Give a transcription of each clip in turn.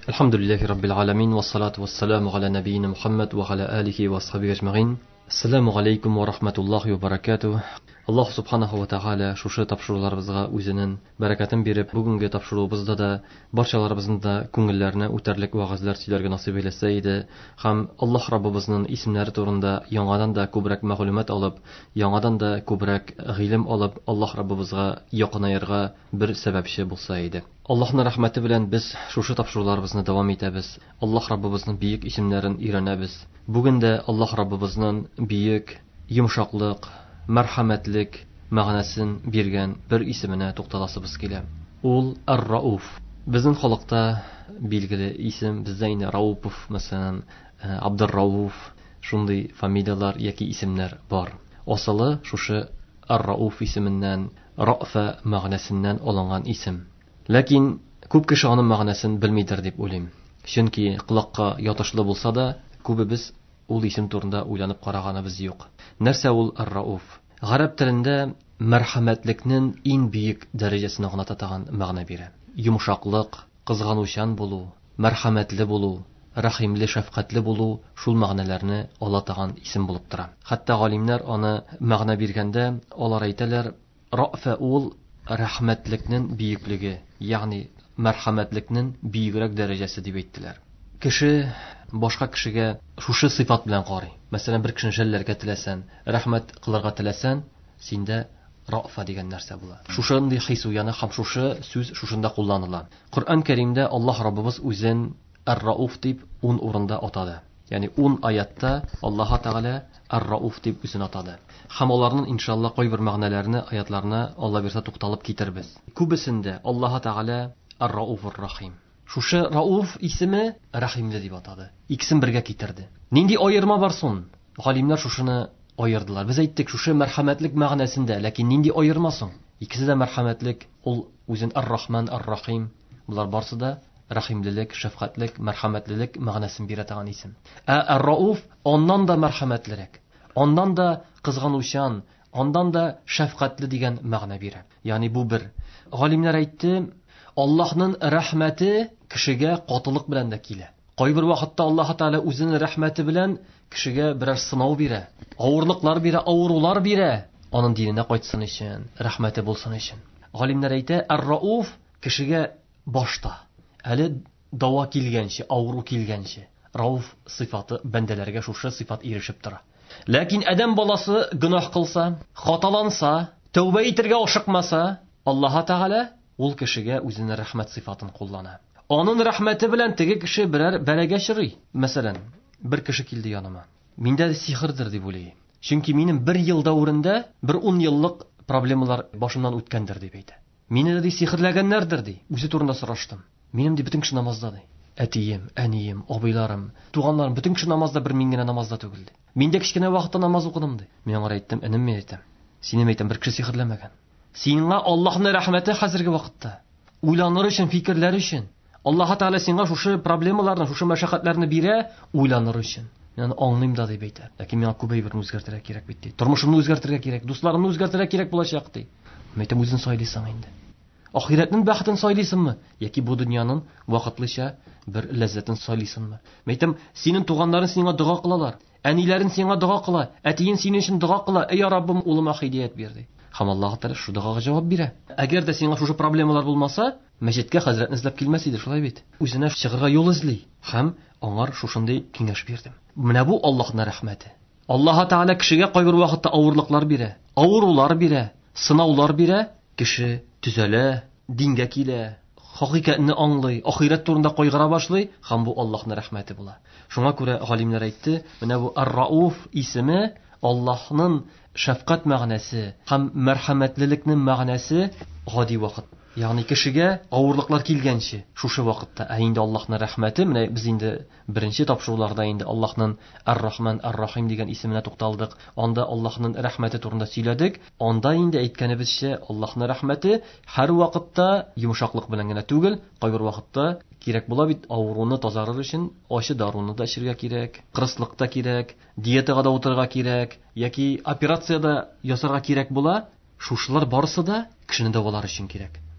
Alhamdulillahi Rabbil Alamin, wa salatu wa salamu ala nabiyyina Muhammad wa ala alihi wa sahbihi ajma'in. Assalamu alaikum wa rahmatullahi wa barakatuh. Alloh subhanahu va taala шушы тапшыруларыбызга үзенең бәрәкәтен биреп, бүгенге тапшыруыбызда да барчаларыбызның да күңелләренә үтәрлек вагызлар сөйләргә насыйп итсә иде, һәм Аллаһ Раббыбызның исемнәре турында яңадан да күбрәк мәгълүмат алып, яңадан да күбрәк гыйлем алып, Аллаһ Раббыбызга якынаерга бер сәбәпче булса иде. Аллаһның рәхмәте белән без шушы тапшыруларыбызны дәвам итәбез. Аллаһ Раббыбызның бийек исемнәрен өйрәнәбез. Бүген дә Аллаһ Раббыбызның бийек, йомшаклык, мәрхәмәтлек мәгънәсен биргән бер исеменә тукталасыбыз килә. Ул Ар-Рауф. Безнең халыкта билгеле исем, бездә инде Раупов, мәсәлән, Абдур-Рауф, шундый фамилиялар яки исемнәр бар. Асылы шушы Ар-Рауф исеменнән, Рафа мәгънәсеннән алынган исем. Ләкин күп кеше аның мәгънәсен белмидер дип уйлыйм. Чөнки кулакка ятышлы булса да, күбебез ул исем турында уйланып караганыбыз юк. Нәрсә ул Ар-Рауф? Гарәп телендә мәрхәмәтлекнең иң бийек дәрәҗәсенә гына татаган мәгънә бирә. Йомшаклык, кызганучан булу, мәрхәмәтле булу, рәхимле, шәфкатьле булу шул мәгънәләрне ала торган исем булып тора. Хәтта галимнәр аны мәгънә биргәндә алар әйтәләр, Рафа ул рәхмәтлекнең бийеклеге, ягъни мәрхәмәтлекнең биегрәк дәрәҗәсе дип әйттеләр. Кеше башка кешегә шушы сыйфат белән карый. Мәсәлән, бер кешене жәлләргә теләсән, рәхмәт кылырга теләсән, синдә Рафа дигән нәрсә була. Шушындый хис уяны һәм шушы сүз шушында кулланыла. Коръән Кәримдә Аллаһ Раббыбыз үзен Ар-Рауф дип 10 урында атады. Ягъни 10 аятта Аллаһ Тәгалә Ар-Рауф дип үзен атады. Һәм аларның иншалла кайбер мәгънәләрне, аятларны Алла бирсә тукталып китербез. Күбесендә Аллаһ Тәгалә Ар-Рауфур-Рахим. Шушы Рауф исеме Рахимле дип атады. Икесен бергә китерде. Нинди аерма бар соң? Галимнәр шушыны аердылар. Без әйттек, шушы мәрхәмәтлек мәгънәсендә, ләкин нинди аерма соң? Икесе дә мәрхәмәтлек, ул үзен Ар-Рахман, Ар-Рахим. Булар барсы да рәхимлелек, шәфкатьлек, мәрхәмәтлелек мәгънәсен бирә торган исем. Ар-Рауф оннан да мәрхәмәтлерәк, оннан да кызганучан, оннан да шәфкатьле дигән мәгънә бирә. Ягъни бу бер. Галимнәр әйтте, Аллаһның рәхмәте кешегә катылык белән дә килә. Кайбер вакытта Аллаһ Тәгалә үзенең рәхмәте белән кешегә берәр сынау бирә, авырлыклар бирә, авырулар бирә. Аның диненә кайтсын өчен, рәхмәте булсын өчен. Галимнәр әйтә, Ар-Рауф кешегә башта, әле дава килгәнче, авыру килгәнче, Рауф сыйфаты бәндәләргә шушы сыйфат ирешеп тора. Ләкин адәм баласы гөнаһ кылса, хаталанса, тәүбә итәргә ашыкмаса, Аллаһ Тәгалә ул кешегә үзенең рәхмәт сыйфатын куллана. Аның рәхмәте белән теге кеше берәр бәләгә чырый. Мәсәлән, бер кеше килде яныма. Миндә сихрдер дип уйлый. Чөнки минем 1 ел дәврендә 10 еллык проблемалар башымнан үткәндер дип әйтә. Мине дә сихрләгәннәрдер ди. Үзе турында сораштым. Минем ди бөтен кеше намазда ди. Әтием, әнием, абыйларым, туганнарым бөтен кеше намазда, бер мин генә намазда түгел ди. Мин дә кичкенә вакытта намаз укыдым ди. Мин аңа әйттем, энем, мен әйтәм. Синем әйтәм, бер кеше сихрләмәгән. Сиңа Аллаһның рәхмәте хәзерге вакытта. Уйланыр өчен, фикерләр өчен. Аллаһ Тәгалә сиңа шушы проблемаларны, шушы мәшәкатьләрне бирә, уйланыр өчен. Мин аңлыйм да дип әйтә. Ләкин миңа күп әйберне үзгәртергә кирәк бит ди. Тормышымны үзгәртергә кирәк, дусларымны үзгәртергә кирәк булачак ди. Мин әйтәм, үзен сайлыйсың инде. Ахиратның бәхетен сайлыйсыңмы, яки бу дөньяның вакытлыча бер ләззәтен сайлыйсыңмы? Мин әйтәм, синең туганнарың сиңа дуга кылалар, әниләрен сиңа дуга кыла, әтиең синең өчен дуга кыла, эй Раббым, улыма һидаят бир ди. Һәм Аллаһ Тәгалә шу дугага җавап бирә. Әгәр дә сиңа шушы проблемалар булмаса, мәчеткә хәзрәтне эзләп килмәс иде, шулай бит. Үзенә чыгырга юл эзли. Һәм аңар шушындый киңәш бирдем. Менә бу Аллаһның рәхмәте. Аллаһ Тәгалә кешегә кайбер вакытта авырлыклар бирә, авырулар бирә, сынаулар бирә, кеше төзәлә, дингә килә, хакыйкатьне аңлый, ахират турында кайгыра башлый, һәм бу Аллаһның рәхмәте була. Шуңа күрә галимнәр әйтте, менә бу Ар-Рауф исеме Аллаһның шәфкать мәгънәсе һәм мәрхәмәтлелекнең мәгънәсе гади вакыт. Ягъни кешегә авырлыклар килгәнче шушы вакытта. Инде Аллаһның рәхмәте, менә без инде беренче тапшыруларда инде Аллаһның Ар-Рахман, Ар-Рахим дигән исеменә тукталдык. Анда Аллаһның рәхмәте турында сөйләдек. Анда инде әйткәнебезчә, Аллаһның рәхмәте һәр вакытта йомшаклык белән генә түгел, кайбер вакытта кирәк була бит авыруны тазарыр өчен ачы даруны да эчәргә кирәк, кырыслык та кирәк, диетага да утырырга кирәк, яки операциядә ясарга кирәк була. Шушылар барысы да кешене дәвалар өчен кирәк.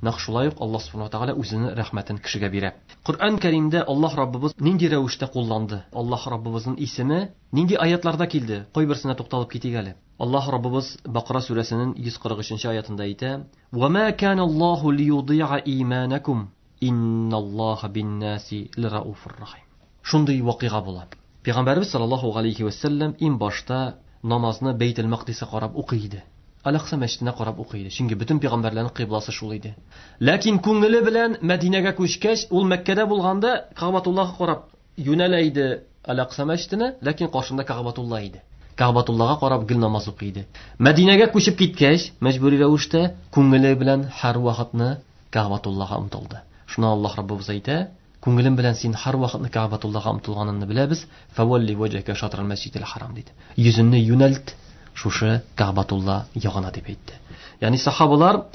Нәкъ шулай ук Аллаһ Субханаһу ва Тааля үзенең рәхмәтен кешегә бирә. Коръән Кәримдә Аллаһ Раббыбыз нинди рәвештә кулланды? Аллаһ Раббыбызның исеме нинди аятларда килде? Кайберсенә тукталып китик әле. Аллаһ Раббыбыз Бакара сүрәсенең 143-нче аятында әйтә: "Ва ма кана Аллаһу лiyudhi'a иманакум, инналлаха бин-наси лирауфур рахим." Шундый вакыйга була. Пәйгамбәрбез саллаллаһу алейхи ва саллям ин башта намазны Бейтел Мақдисә карап укый иде. Алакса мәчетенә карап укый иде. Чөнки бөтен пәйгамбәрләрнең кыйбласы шул иде. Ләкин күңеле белән Мәдинәгә күчкәч, ул Мәккәдә булганда Кәгъбатуллаһка карап юнәлә иде Алакса мәчетенә, ләкин каршында Кәгъбатулла иде. Кәгъбатуллага карап гел намаз укый иде. Мәдинәгә күчеп киткәч, мәҗбүри рәвештә күңеле белән һәр вакытны Кәгъбатуллага омтылды. Шуны Аллаһ Раббыбыз әйтә: "Күңелем белән син һәр вакытны Кәгъбатуллага омтылганыңны беләбез. Фавалли ваҗһака шатрал мәсҗидил харам" диде. Йөзеңне юнәлт шушы Кәгъбатулла ягына дип әйтте. Ягъни сахабалар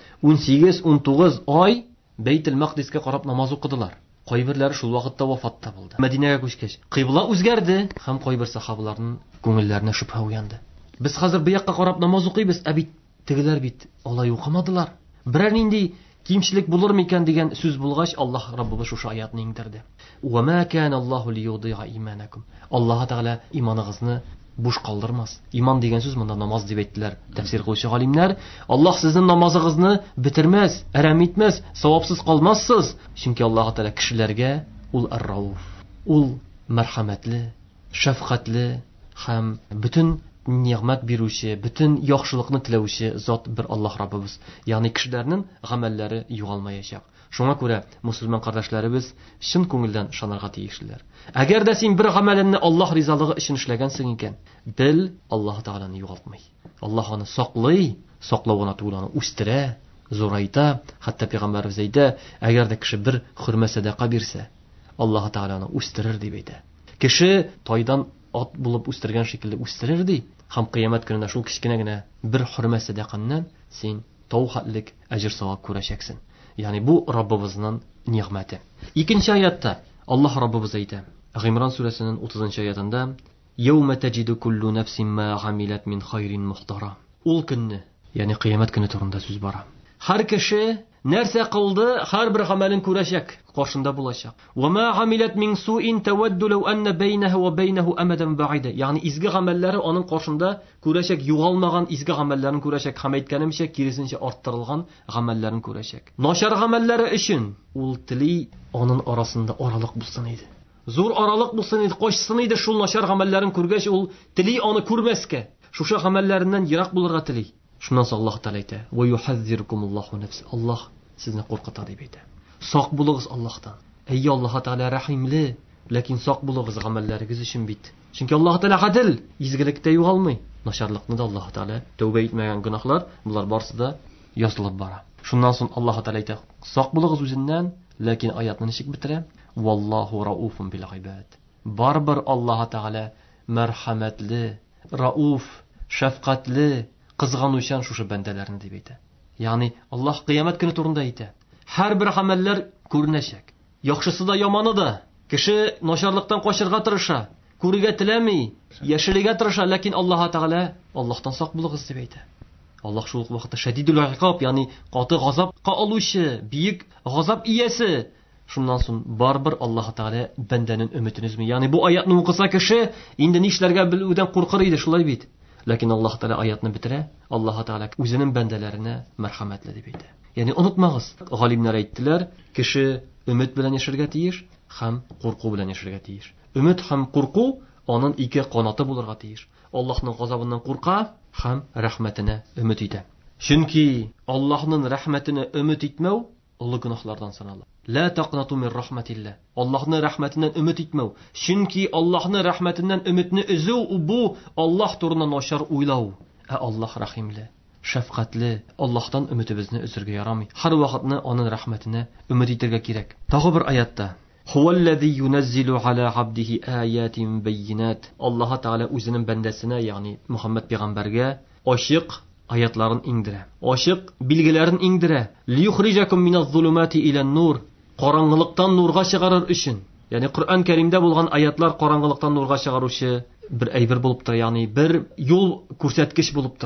18-19 ай Бейтел Мақдискә карап намаз укыдылар. Кайберләре шул вакытта вафатта булды. Мәдинәгә күчкәч, кыйбла үзгәрде һәм кайбер сахабаларның күңелләренә шөбһә уянды. Без хәзер бу якка карап намаз укыйбыз, ә бит тегеләр бит алай укымадылар. Берәр нинди кимчилек булыр микән дигән сүз булгач, Аллаһ Раббыбыз шушы аятны иңдерде. "Ва ма кана Аллаһу лiyudhi'a иманакум." Аллаһ Тәгалә иманыгызны буш калдырмас. Иман дигән сүз монда намаз дип әйттеләр тәфсир кылучы галимнәр. Аллаһ сезнең намазыгызны битермәс, әрәм итмәс, савапсыз калмассыз. Чөнки Аллаһ Тәгалә кешеләргә ул ар-рауф, ул мәрхәмәтле, шәфкатьле һәм бөтен нигъмәт бирүче, бөтен яхшылыкны теләүче зат бер Аллаһ Раббыбыз. Ягъни кешеләрнең гамәлләре югалмаячак. Шуңа күрә мусульман кардәшләребез чын күңелдән ышанырга тиешләр. Әгәр дә син бер гамәленне Аллаһ ризалыгы өчен эшләгәнсең икән, бел, Аллаһ Тәгаләне югалтмый. Аллаһ аны саклый, саклауына туган үстерә, зурайта. Хәтта пәйгамбәрбез әйтә, әгәр дә кеше бер хөрмә садака бирсә, Аллаһ Тәгаләне үстерер дип әйтә. Кеше тайдан ат булып үстергән шикелле үстерер ди. Һәм кыямәт көнендә шул кичкенә генә бер хөрмә садаканнан син тау хәтлек әҗр савап күрәчәксең. Ягъни бу Раббыбызның нигъмәте. Икенче аятта Аллаһ Раббыбыз әйтә. Гимран сүрәсенең 30-нчы аятында: "Яума таҗиду куллу нафсин ма амилат мин хайрин мухтара." Ул көнне, ягъни кыямәт көне турында сүз бара. Һәр кеше нәрсә кылды, һәрбер гамәлен күрәчәк, каршында булачак. "Ва ма амилат мин суин таwaddu law anna baynahu wa baynahu amadan ba'ida." Ягъни изге гамәлләре аның каршында күрәчәк, югалмаган изге гамәлләрен күрәчәк, һәм әйткәнемчә киресенчә арттырылган гамәлләрен күрәчәк. Начар гамәлләре өчен ул тели аның арасында аралык булсын иде. Зур аралык булсын иде, качсын иде шул начар гамәлләрен күргәч, ул тели аны күрмәскә, шушы гамәлләреннән ерак булырга тели. Шуннан соң Аллаһ Тәгалә әйтә: "Ва юхаззирукумуллаху нафс." Аллаһ сезне куркыта дип әйтә. Сак булыгыз Аллаһтан. Әйе, Аллаһ Тәгалә рәхимле, ләкин сак булыгыз гамәлләрегез өчен бит. Чөнки Аллаһ Тәгалә гадел, изгелектә югалмый. Начарлыкны да Аллаһ Тәгалә тәүбә итмәгән гөнаһлар, булар барысы да язылып бара. Шуннан соң Аллаһ Тәгалә әйтә: "Сак булыгыз үзеннән", ләкин аятны ничек бетерә? "Валлаһу рауфун бил гыйбад." Барбер Аллаһ Тәгалә мәрхәмәтле, рауф, шәфкатьле, кызганучан шушы бәндәләрне дип әйтә. Ягъни Аллаһ кыямәт көне турында әйтә. Һәрбер гамәлләр күренәчәк. Яхшысы да, яманы да. Кеше начарлыктан качырга тырыша, күрергә теләми, яшерергә тырыша, ләкин Аллаһ Тәгалә Аллаһтан сак булыгыз дип әйтә. Аллаһ шул ук вакытта шадидул иқаб, ягъни каты газапка алучы, биек газап иясе. Шуннан соң барбер Аллаһ Тәгалә бәндәнең өметен үзми. Ягъни бу аятны укыса кеше инде нишләргә белүдән куркыр иде, шулай бит. Ләкин Аллаһ Тәгалә аятны бетерә. Аллаһ Тәгалә үзенең бәндәләренә мәрхәмәтле дип әйтә. Ягъни онытмагыз, галимнәр әйттеләр, кеше өмет белән яшәргә тиеш һәм курку белән яшәргә тиеш. Өмет һәм курку аның ике канаты булырга тиеш. Аллаһның газабыннан курка һәм рәхмәтенә өмет итә. Чөнки Аллаһның рәхмәтенә өмет итмәү улы гөнаһлардан санала. Ла тaqnatu min rahmatillah. Аллаһның рәхмәтеннән өмет итмәү. Чөнки Аллаһның рәхмәтеннән өметне өзү бу Аллаһ турында начар уйлау. Аллаһ рәхимле, шәфкатьле. Аллаһтан өметебезне үзергә ярамый. Һәр вакытны аның рәхмәтенә өмет итәргә кирәк. Тагы бер аятта: "Хуаллазі юназзилу ала абдихи аятин баййинат." Аллаһ Тәгалә үзенең бәндәсенә, ягъни Мөхәммәд пәйгамбәргә ачык аятларын иңдерә. Ачык билгеләрен иңдерә. "Лiyukhrijakum minaz-zulumati ila-nur." Караңгылыктан нурга чыгарыр өчен. Ягъни Коръән Кәримдә булган аятлар караңгылыктан нурга чыгаручы бер әйбер булып тора, ягъни бер юл күрсәткеч булып тора.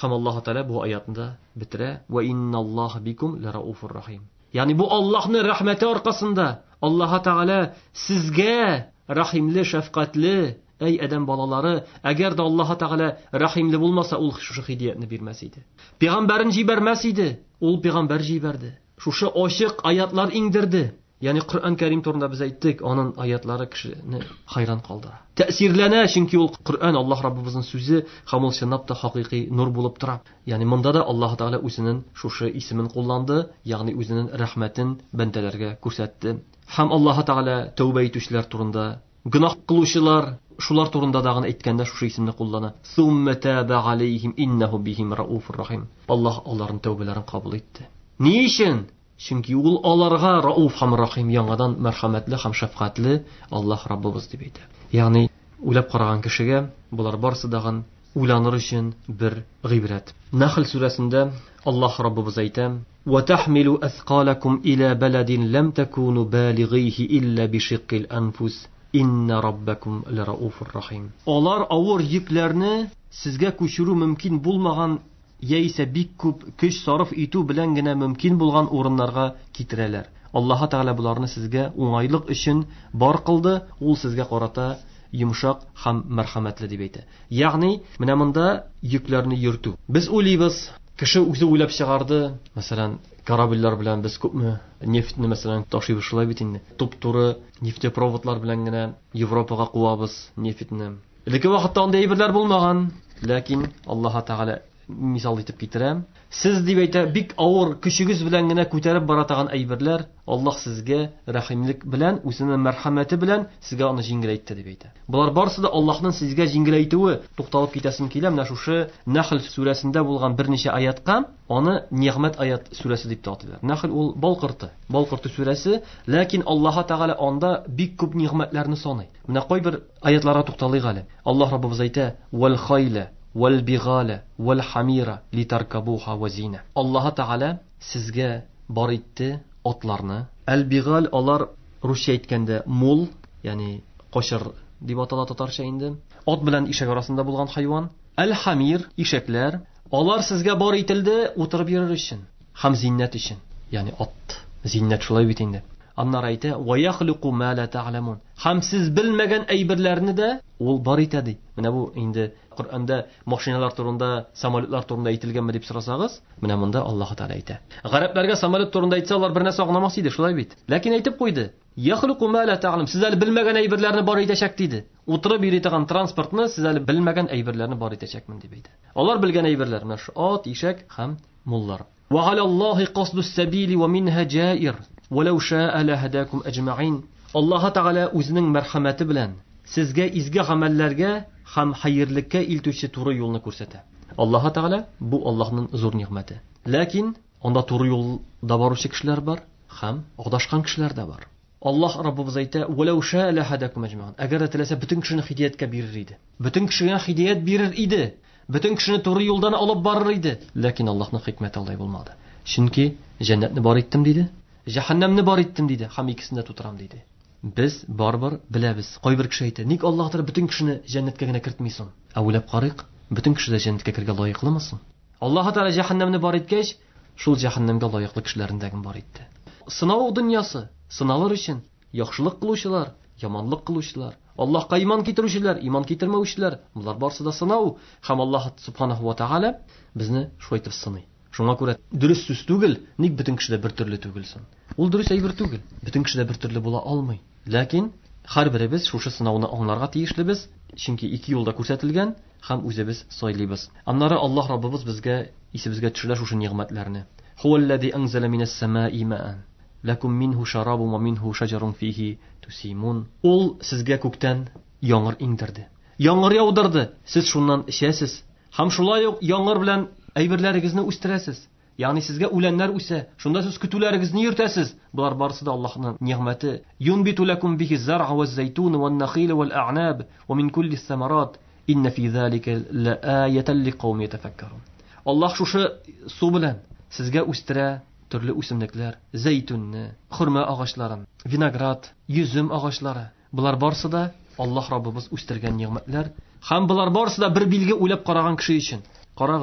Һәм Аллаһ Тәала бу аятында битерә: "Ва инналлаһа бикум ларауфур рахим." Ягъни бу Аллаһның рәхмәте аркасында Аллаһ Тәала сезгә рахимле, шәфкатьле. Эй адәм балалары, әгәр дә Аллаһ Тәала рахимле булмаса, ул шушы хидиятне бирмәс иде. Пәйгамбәрен җибәрмәс иде. Ул пәйгамбәр җибәрде. Шушы ачык аятлар иңдерде. Ягъни Коръән Кәрим турында без әйттек, аның аятлары кешене хайран калдыра. Тәэсирләнә, чөнки ул Коръән Аллаһ Раббыбызның сүзе, һәм ул чынлап та хакыйкый нур булып тора. Ягъни монда да Аллаһ Тәала үзенең шушы исемен кулланды, ягъни үзенең рәхмәтен бәндәләргә күрсәтте. Һәм Аллаһ Тәала тәүбә итүчеләр турында, гөнаһ кылучылар, шулар турында да гына әйткәндә шушы исемне куллана. Сумма таба алейхим иннаху бихим рауфур рахим. Аллаһ аларның тәүбәләрен кабул итте. Ни өчен? Чөнки ул аларга рауф һәм рахим, яңадан мәрхәмәтле һәм шәфкатьле Аллаһ Раббыбыз дип әйтә. Ягъни уйлап караган кешегә булар барсы дагын уйланыр өчен бер гыйбрәт. Нахл сүрәсендә Аллаһ Раббыбыз әйтә: "Ва тахмилу аthqalakum ila baladin lam takunu balighihi illa bi shiqqil anfus inna rabbakum larauфур рахим." Алар авыр йөкләрне сезгә күчерү мөмкин булмаган яисә бик күп көч сарыф итү белән генә мөмкин булган урыннарга китерәләр. Аллаһ Тәала буларны сезгә уңайлык өчен бар кылды, ул сезгә карата йомшак һәм мәрхәмәтле дип әйтә. Ягъни, менә монда йөкләрне йөртү. Без уйлыйбыз, кеше үзе уйлап чыгарды. Мәсәлән, корабльләр белән без күпме нефтьне мәсәлән ташыйбыз шулай бит инде. Туп-туры нефтепроводлар белән генә Европага куабыз нефтьне. Лекә вакытта анда әйберләр булмаган, ләкин Аллаһ Тәала мисал итеп китерәм. Сез дип әйтә, бик авыр көчегез белән генә күтәреп баратаган әйберләр, Аллаһ сезгә рәхимлек белән, үзенең мәрхәмәте белән сезгә аны җиңеләйтте дип әйтә. Булар барысы да Аллаһның сезгә җиңеләйтүе. Тукталып китәсем килә, менә шушы Нахл сүрәсендә булган берничә аятка аны Нигъмәт аят сүрәсе дип атыйлар. Нахл ул балкырты сүрәсе, ләкин Аллаһ Тәала анда бик күп нигъмәтләрне саный. Менә кайбер аятларга тукталыйк әле. Аллаһ Раббыбыз әйтә: "Вал хайла вал-бигала вал-хамира литаркабуха вазина." Аллаһ Тәала сезгә бар итте атларны. Әл-бигал алар русча әйткәндә мул, ягъни кашыр дип атала татарча инде. Ат белән ишәк арасында булган хайван. Әл-хамир ишәкләр, алар сезгә бар ителде утырып йөрер өчен һәм зиннәт өчен. Ягъни ат зиннәт шулай бит инде. Аннар әйтә: "Ва яхлуку ма ла та'ламун." Һәм сез белмәгән әйберләрне дә ул бар итә ди. Менә бу инде Коръәндә машиналар турында, самолетлар турында әйтелгәнме дип сорасагыз, менә монда Аллаһ Тәала әйтә. Гарәпләргә самолет турында әйтсәләр бер нәрсә аңламас иде, шулай бит. Ләкин әйтеп куйды: "Яхлуку ма ла та'лам." Сез әле белмәгән әйберләрне бар итәчәк диде. Утырып йөри торган транспортны сез әле белмәгән әйберләрне бар итәчәкмен дип әйтә. Алар белгән әйберләр менә шу ат, ишәк һәм муллар. "Ва алаллаһи касдус сабили ва минха җаир." وَلَوْ شَاءَ لَهَدَاكُمْ أَجْمَعِينَ. Аллаһ Тәгалә үзенең мәрхәмәте белән сезгә изге гамәлләргә һәм хәерлеккә илтүче туры юлны күрсәтә. Аллаһ Тәгалә бу Аллаһның зур нигъмәте. Ләкин анда туры юлда баручы кешеләр бар һәм адашкан кешеләр дә бар. Аллаһ Раббыбыз әйтә: "وَلَوْ شَاءَ لَهَدَاكُمْ أَجْمَعِينَ." Әгәр теләсә бөтен кешене хидаяткә бирер иде. Бөтен кешегә хидаят бирер иде. Бөтен кешене туры юлдан алып барыр иде. Ләкин Аллаһның хикмәте алай булмады. Чөнки җәннәтне бар иттем диде. Җәһәннәмне бар иттем диде, һәм икесендә тутырам диде. Без барбыр беләбез. Кайбер кеше әйтә: "Ник Аллаһ Тәгалә бөтен кешене җәннәткә генә кертмисен?" Әүләп карыйк, бөтен кеше дә җәннәткә кергә лаеклымы соң? Аллаһ Тәгалә җәһәннәмне бар иткәч, шул җәһәннәмгә лаеклы кешеләрне дә бар итте. Сынау дөньясы, сыналыр өчен яхшылык кылучылар, яманлык кылучылар, Аллаһка иман китерүчеләр, иман китермәүчеләр, булар барсы да сынау. Һәм Аллаһ Субханаһу ва Тәгалә безне шулайтып сыный. Шуңа күрә дөрес сүз түгел, ник бөтен кешедә бер төрле түгелсен. Ул дөрес әйбер түгел. Бөтен кешедә бер төрле була алмый. Ләкин һәрберебез шушы сынауны аңларга тиешлебез, чөнки ике юлда күрсәтелгән һәм үзебез сайлыйбыз. Аннары Аллаһ Раббыбыз безгә исебезгә төшерә шушы нигъмәтләрне. Хуаллази анзала минас самаи маан лакум минху шарабун ва минху шаҗарун фиһи тусимун. Ул сезгә күктән яңгыр иңдерде. Яңгыр яудырды, сез шуннан эчәсез. Һәм шулай ук яңгыр белән әйберләрегезне үстерәсез. Ягъни сезгә үләннәр үсә, шунда сез көтүләрегезне йөртәсез. Булар барысы да Аллаһның нигъмәте. Юнбиту лакум биһи заръа ваз-зайтун ван-нахил вал-аънаб ва мин кулли самарат инна фи залика лааятан лиқауми ятафаккарун. Аллаһ шушы су белән сезгә үстерә төрле үсемлекләр, зәйтүнне, хурма агачларын, виноград, йөзем агачлары. Булар барысы да Аллаһ Раббыбыз үстергән нигъмәтләр. Һәм булар барысы да бер билге уйлап караган кеше өчен. Карагыз,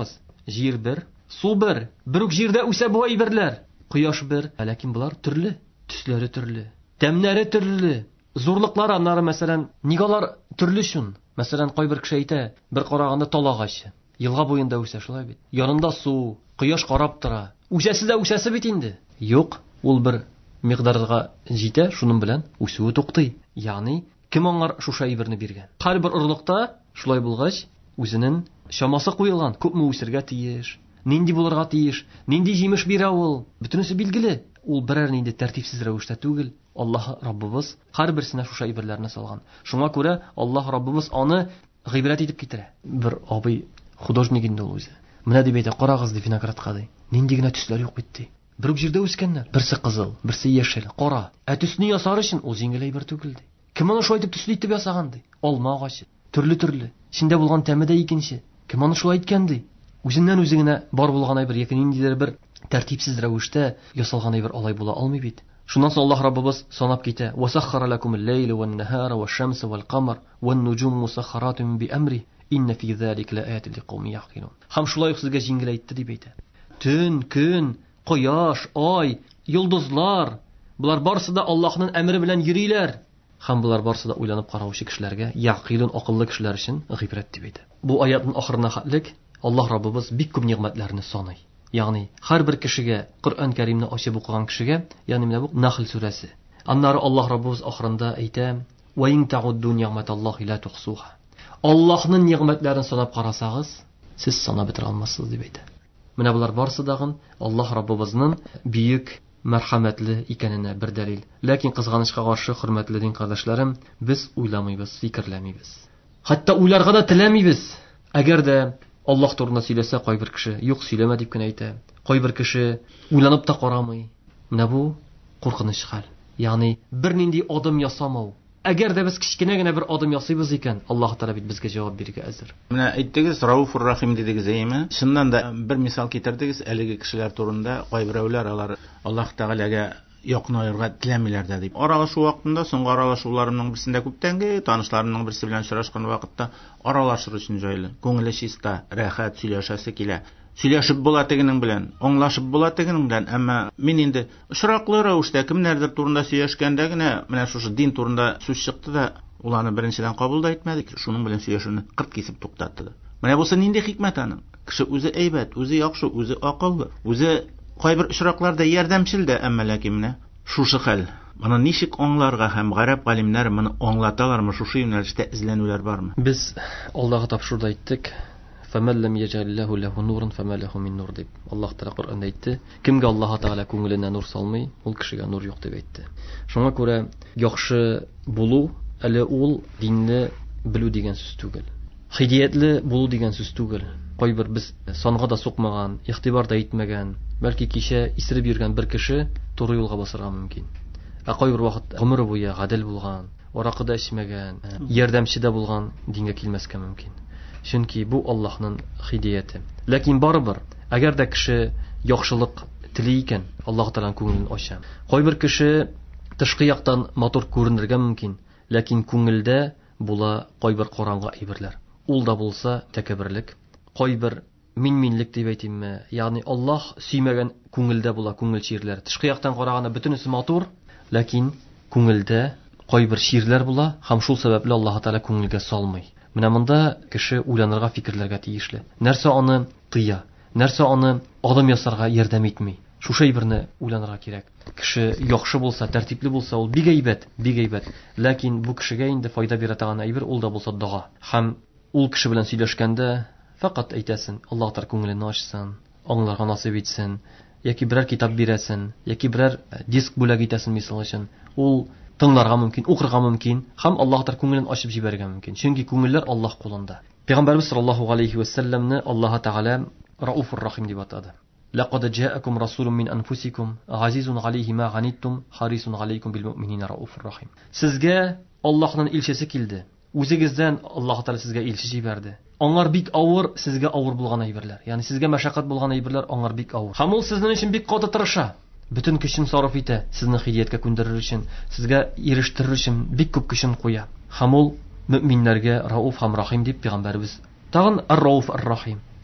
Җир бер, су бер. Бер үк җирдә үсә бу әйберләр. Кояш бер, ләкин булар төрле, төсләре төрле, тәмнәре төрле. Зурлыклары аннары, мәсәлән, нигалар төрле шун. Мәсәлән, кайбер кеше әйтә, бер караганда тал агачы. Елга буенда үсә, шулай бит. Янында су, кояш карап тора. Үсәсе дә үсәсе бит инде. Юк, ул бер микъдарга җитә, шуның белән үсүе туктый. Ягъни, кем аңар шушы әйберне биргән? Һәрбер орлыкта шулай булгач, үзенең шамасы куелган. Күпме үсәргә тиеш, нинди булырга тиеш, нинди җимеш бирә ул, бөтенесе билгеле. Ул берәр нинди тәртипсез рәвештә түгел. Аллаһ Раббыбыз һәрберсенә шушы әйберләрне салган. Шуңа күрә Аллаһ Раббыбыз аны гыйбрәт итеп китерә. Бер абый художник инде ул үзе. Менә дип әйтә, карагыз ди виноградка ди. Нинди генә төсләр юк бит ди. Бер үк җирдә үскәннәр. Берсе кызыл, берсе яшел, кара. Төсне ясар өчен ул җиңел әйбер түгел ди. Кем аны шулай итеп төсле итеп ясаган ди? Алма агачы. Төрле-төрле. Синдә булган тәме дә икенче. Кем аны шулай иткән ди? Үзеннән үзе генә бар булган әйбер, яки ниндидер бер тәртипсез рәвештә ясалган әйбер алай була алмый бит. Шуннан соң Аллаһ Раббыбыз санап китә: "Васаххара лакумул-лейла ван-нахара ваш-шамса вал-камар ван-нуҗум мусаххаратун би-амри инна фи залика лааятин лиқауми яъқилун." Һәм шулай ук сезгә җиңел әйтте дип әйтә. Төн, көн, кояш, ай, йолдызлар, булар барысы да Аллаһның әмере белән йөриләр. Һәм булар барысы да уйланып караучы кешеләргә, яқилун, акыллы кешеләр өчен гыйбрәт дип әйтә. Бу аятның ахырына хәтлек Аллаһ Раббыбыз бик күп ниъмәтләрне саный. Ягъни һәрбер кешегә, Коръән Кәримне ачып укыган кешегә, ягъни менә бу Нахл сүрәсе. Аннары Аллаһ Раббыбыз ахырында әйтә: "Ва ин та'удду ни'маталлаһи ла тухсуха." Аллаһның ниъмәтләрен санап карасагыз, сез санап бетерә алмассыз дип әйтә. Менә булар барысы да Аллаһ Раббыбызның бийек, мәрхәмәтле икәненә бер дәлил. Ләкин кызганычка каршы, хөрмәтле дин кардәшләрем, без уйламыйбыз, фикерләмибез. Хәтта уйларга да теләмибез. Әгәр дә Аллаһ турында сөйләсә, кайбер кеше юк сөйләмә дип кенә әйтә. Кайбер кеше уйланып та карамый. Менә бу куркыныч хәл. Ягъни бер нинди адым ясамау. Әгәр дә без кичкенә генә бер адым ясыйбыз икән, Аллаһ Тәгалә бит безгә җавап бирергә әзер. Менә әйттегез, Рауфур Рахим дидегез, әйме? Шуннан да бер мисал китердегез, әлеге кешеләр турында, кайберәүләр алар Аллаһ Тәгаләгә якынайырга теләмиләр дә дип. Аралашу вакытында, соңгы аралашуларымның берсендә күптәнге танышларымның берсе белән очрашкан вакытта аралашыр өчен җайлы, күңеле чиста, рәхәт сөйләшәсе килә. Сөйләшеп була тегенең белән, аңлашып була тегенең белән, әмма мин инде очраклы рәвештә кемнәрдер турында сөйләшкәндә генә менә шушы дин турында сүз чыкты да, ул аны беренчедән кабул да итмәде, шуның белән сөйләшүне кырт кисеп туктатты. Менә бусы нинди хикмәт аның? Кеше үзе әйбәт, үзе яхшы, үзе акыллы, үзе кайбер очракларда ярдәмчел дә, әмма ләкин менә шушы хәл. Моны ничек аңларга һәм гарәп галимнәре моны аңлаталармы, шушы юнәлештә эзләнүләр бармы? Без алдагы тапшыруда әйттек: "Фаман лам яҗаллаху лаху нуран фама лаху мин нур" дип. Аллаһ Тәгалә Коръәндә әйтте: "Кемгә Аллаһ Тәгалә күңеленә нур салмый, ул кешегә нур юк" дип әйтте. Шуңа күрә яхшы булу әле ул динне белү дигән сүз түгел. Хидаятлы булу дигән сүз түгел. Кайбер без санга да сукмаган, игътибар да итмәгән, бәлки кичә исереп йөргән бер кеше туры юлга басырга мөмкин. Кайбер вакыт гомере буе гадел булган, аракы да эчмәгән, ярдәмче дә булган дингә килмәскә мөмкин. Чөнки бу Аллаһның хидаяте. Ләкин барыбер, әгәр дә кеше яхшылык тели икән, Аллаһ Тәгаләнең күңелен ача. Кайбер кеше тышкы яктан матур күренергә мөмкин, ләкин күңелдә була кайбер караңгы әйберләр. Ул да булса тәкәбберлек, кайбер минлек дип әйтимме, ягъни Аллаһ сөймәгән күңелдә була күңел чирләр. Тышкы яктан караганда бөтенесе матур, ләкин күңелдә кайбер чирләр була, һәм шул сәбәпле Аллаһ Тәгалә күңелгә салмый. Менә монда кеше уйланырга, фикерләргә тиешле. Нәрсә аны тыя, нәрсә аны адым ясарга ярдәм итми. Шушы әйберне уйланырга кирәк. Кеше яхшы булса, тәртипле булса, ул бик әйбәт, бик әйбәт. Ләкин бу кешегә инде файда бирә торган әйбер ул да булса дога. Һәм ул кеше белән сөйләшкәндә фақат әйтәсен: "Аллаһ Тәгалә күңелен ачсын, аңларга насыйп итсен", яки берәр китап бирәсен, яки берәр диск бүләк итәсен мисал өчен. Ул тыңларга мөмкин, укырга мөмкин, һәм Аллаһ Тәгалә күңелен ачып җибәрергә мөмкин. Чөнки күңелләр Аллаһ кулында. Пәйгамбәрбез саллаллаһу алейхи ва салламны Аллаһ Тәгалә Рауфур Рахим дип атады. "Лaqad ja'akum rasulun min anfusikum azizun alayhi ma ghanittum harisun alaykum bil mu'minina raufur rahim." Сезгә Аллаһның илчесе килде. Үзегездән Аллаһ Тәгалә сезгә илче җибәрде. Аңар бик авыр, сезгә авыр булган әйберләр. Ягъни сезгә мәшәкать булган әйберләр аңар бик авыр. Һәм ул сезнең өчен бик каты тырыша. Бөтен көчен сарыф итә, сезне хидаяткә күндерер өчен, сезгә ирештерер өчен бик күп көчен куя. Һәм ул мөэминнәргә Рауф һәм Рахим дип пәйгамбәрбез. Тагын Ар-Рауф Ар-Рахим.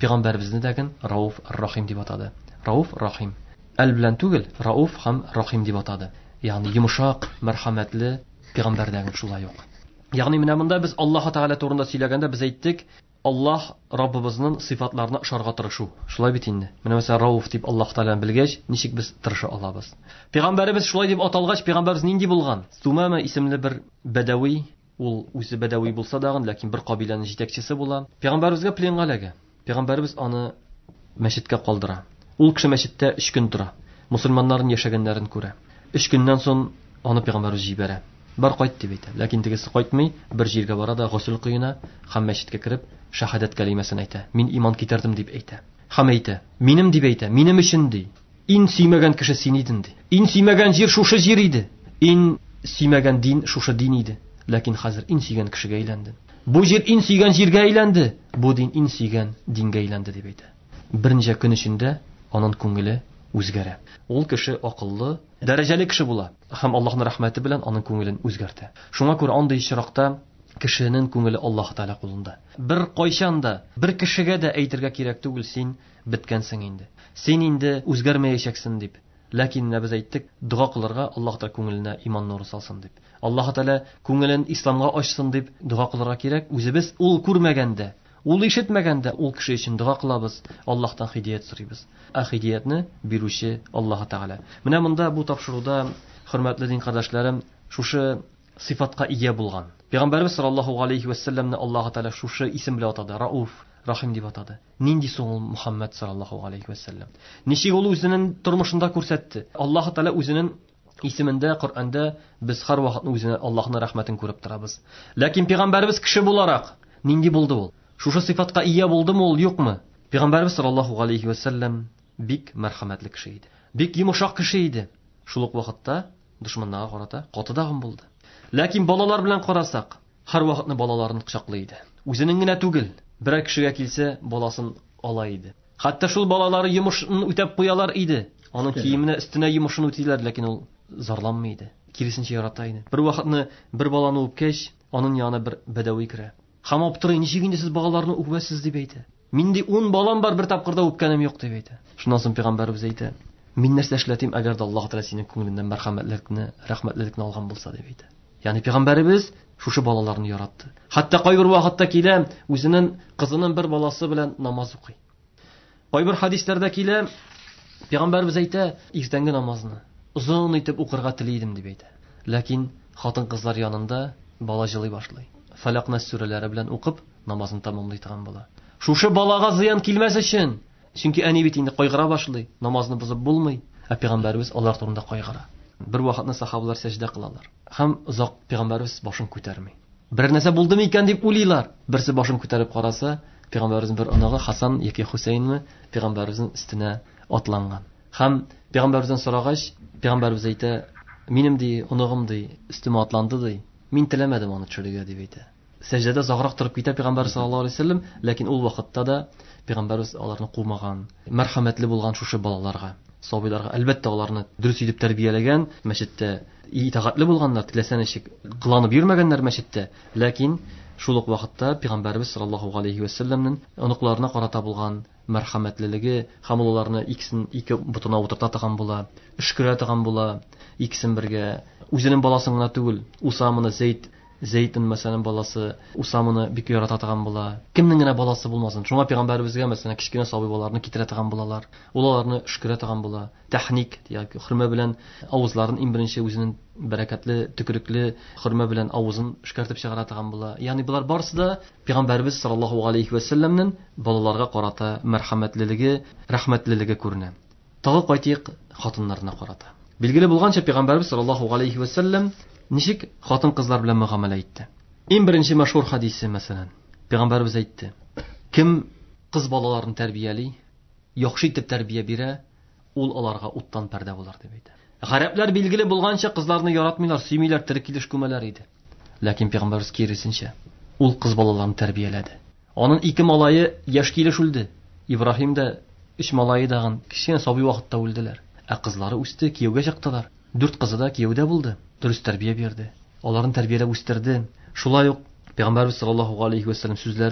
Пәйгамбәрбезне дәген Рауф ар-Рахим дип атады. Рауф Рахим. Әл белән түгел, Рауф һәм Рахим дип атады. Ягъни йомшак, мәрхәмәтле пәйгамбәр дәген шулай ук. Ягъни менә монда без Аллаһ Тәгалә турында сөйләгәндә без әйттек, Аллаһ Раббыбызның сыйфатларына ошарга тырышу. Шулай бит инде. Менә мәсәлән Рауф дип Аллаһ Тәгаләне белгәч, ничек без тырыша алабыз? Пәйгамбәрбез шулай дип аталгач, пәйгамбәрбез нинди булган? Сумама исемле бер бәдәви, ул үзе бәдәви булса да, ләкин бер кабиләнең җитәкчесе була. Пәйгамбәрбезгә пленга ләгә. Пәйгамбәрбез аны мәчеткә калдыра. Ул кеше мәчеттә 3 көн тора. Мусульманнарның яшәгәннәрен күрә. 3 көннән соң аны пәйгамбәрбез җибәрә. Бар кайт дип әйтә. Ләкин тегесе кайтмый, бер җиргә бара да гусул кыена, һәм мәчеткә кереп шаһадат кәлимәсен әйтә. Мин иман китердем дип әйтә. Һәм әйтә, минем дип әйтә, минем өчен ди. Ин сөймәгән кеше син идең ди. Ин сөймәгән җир шушы җир иде. Ин сөймәгән дин шушы дин иде. Ләкин хәзер ин сөйгән кешегә әйләнде. Бу җир ин сөйгән җиргә әйләнде. Бу дин ин сөйгән дингә әйләнде дип әйтә. Берничә көн эчендә аның күңеле үзгәрә. Ул кеше акыллы, дәрәҗәле кеше була. Һәм Аллаһның рәхмәте белән аның күңелен үзгәртә. Шуңа күрә андый чиракта кешенең күңеле Аллаһ Тәгалә кулында. Бер кайчан да, бер кешегә дә әйтергә кирәк түгел, син беткәнсең инде. Син инде үзгәрмәячәксең дип. Ләкин без әйттек, дуа кылырга Аллаһ Тәгалә күңеленә иман нуры салсын дип. Аллаһ Тәгалә күңелен исламга ачсын дип дуа кылырга кирәк. Үзебез ул күрмәгәндә, ул ишетмәгәндә ул кеше өчен дуа кылабыз, Аллаһтан һидаят сорыйбыз. Һидаятны бирүче Аллаһ Тәгалә. Менә монда бу тапшыруда, хөрмәтле дин кардәшләрем, шушы сыйфатка ия булган. Пәйгамбәрбез саллаллаһу алейхи ва салламны Аллаһ Тәгалә шушы исем белән атады, Рауф, Рахим дип атады. Нинди соң ул Мөхәммәд саллаллаһу алейхи ва саллям? Ничек ул үзенең тормышында күрсәтте? Аллаһ Тәгалә үзенең исемендә, Коръәндә без һәр вакыт үзенең Аллаһның рәхмәтен күреп торабыз. Ләкин пәйгамбәрбез кеше буларак нинди булды ул? Шушы сыйфатка ия булдымы ул, юкмы? Пәйгамбәрбез саллаллаһу алейхи ва саллям бик мәрхәмәтле кеше иде. Бик йомшак кеше иде. Шул ук вакытта дошманнарга карата каты дагым булды. Ләкин балалар белән карасак, һәр вакытны балаларын кочаклый иде. Үзенең генә түгел, бер кешегә килсә, баласын ала иде. Хәтта шул балалары йомышын үтәп куялар иде. Аның киеменә өстенә йомышын үтиләр, ләкин ул зарланмый иде. Киресенчә ярата иде. Бер вакытны бер баланы үпкәч, аның янына бер бәдәви керә. Һәм аптырый, ничек инде сез балаларны үпәсез дип әйтә. Минде 10 балам бар, бер тапкырда үпкәнем юк дип әйтә. Шуннан соң пәйгамбәрбез әйтә, мин нәрсә эшләтим, әгәр дә Аллаһ Тәгалә синең күңелеңнән мәрхәмәтлекне, рәхмәтлекне алган булса дип әйтә. Ягъни пәйгамбәрбез шушы балаларны яратты. Хәтта кайбер вакытта килә, үзенең кызының бер баласы белән намаз укый. Кайбер хадисләрдә килә, пәйгамбәрбез әйтә, иртәнге намазны озын итеп укырга тели идем дип әйтә. Ләкин хатын-кызлар янында бала җылый башлый. Фалакна сүрәләре белән укып, намазын тәмамлый торган була. Шушы балага зыян килмәс өчен, чөнки әни бит инде кайгыра башлый, намазны бозып булмый. Пәйгамбәрбез алар турында кайгыра. Бер вакытны сахабалар сәҗдә кылалар. Һәм озак пәйгамбәрбез башын күтәрми. Бер нәрсә булдымы икән дип уйлыйлар. Берсе башын күтәреп караса, пәйгамбәрбезнең бер анагы Хасан яки Хусейнме пәйгамбәрбезнең өстенә атланган. Һәм пәйгамбәрбездән сорагач, пәйгамбәрбез әйтә, минем ди, оногым ди, өстемә атланды ди. Мин теләмәдем аны төшерергә дип әйтә. Сәҗдәдә заграк торып китә пәйгамбәр саллаллаһу алейхи ва саллям, ләкин ул вакытта да пәйгамбәрбез аларны кулмаган, мәрхәмәтле булган шушы балаларга, сабыйларга әлбәттә аларны дөрес итеп тәрбияләгән, мәчеттә итагатьле булганнар, теләсә ничек кыланып йөрмәгәннәр мәчеттә, ләкин шул ук вакытта пәйгамбәрбез саллаллаһу алейхи ва саллямның оныкларына карата булган мәрхәмәтлелеге, һәм аларны икесен ике бутына утырта торган була, өшкерә торган була, икесен бергә, үзенең баласын гына түгел, Усаманы Зәйтин мәсәлән баласы Усаманы бик ярата торган була. Кемнең генә баласы булмасын. Шуңа пәйгамбәрбезгә мәсәлән кичкенә сабый балаларны китерә торган булалар. Ул аларны өшкерә торган була. Тәхник, яки хөрмә белән авызларын беренче үзенең бәрәкәтле, төкерекле хөрмә белән авызын эшкәртеп чыгара торган була. Ягъни булар барысы да пәйгамбәрбез саллаллаһу алейхи ва саллямның балаларга карата мәрхәмәтлелеге, рәхмәтлелеге күренә. Тагы кайтыйк хатыннарына карата. Билгеле булганча пәйгамбәрбез саллаллаһу алейхи ва саллям ничек хатын-кызлар белән мөгамәлә итте. Иң беренче мәшһүр хадисе мәсәлән, пәйгамбәрбез әйтте: кем кыз балаларын тәрбияли, яхшы итеп тәрбия бирә, ул аларга уттан пәрдә булар дип әйтә. Гарәпләр билгеле булганча кызларны яратмыйлар, сөймиләр, тере килеш күмәләр иде. Ләкин пәйгамбәрбез киресенчә, ул кыз балаларын тәрбияләде. Аның 2 малае яшь килеш үлде. Ибраһим да 3 малае дагы кичкенә сабый вакытта үлделәр. Ә кызлары үсте, кияүгә чыктылар. 4 кызы да кияүдә булды. Дөрес тәрбия бирде. Аларны тәрбияләп үстерде. Шулай ук пәйгамбәрбез саллаллаһу алейхи ва саллям сүзләре: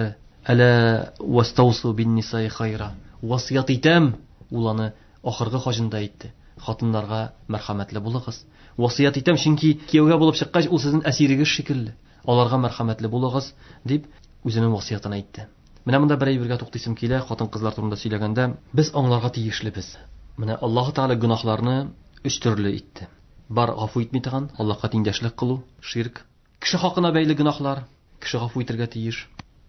Әлә вастаусу бин нисаи хайра. Васият итәм. Ул аны ахыргы хаҗында әйтте. Хатыннарга мәрхәмәтле булыгыз. Васият итәм, чөнки кияүгә булып чыккач, ул сезнең әсирегез шикелле. Аларга мәрхәмәтле булыгыз дип үзенең васиятын әйтте. Менә монда бер әйбергә туктыйсым килә, хатын-кызлар турында сөйләгәндә, без аңларга тиешлебез. Менә Аллаһ Таала гөнаһларны 3 төрле итте. Бар гафу итми торган, Аллаһка тиңдәшлек кылу, ширк. Кеше хакына бәйле гөнаһлар, кеше гафу итәргә тиеш.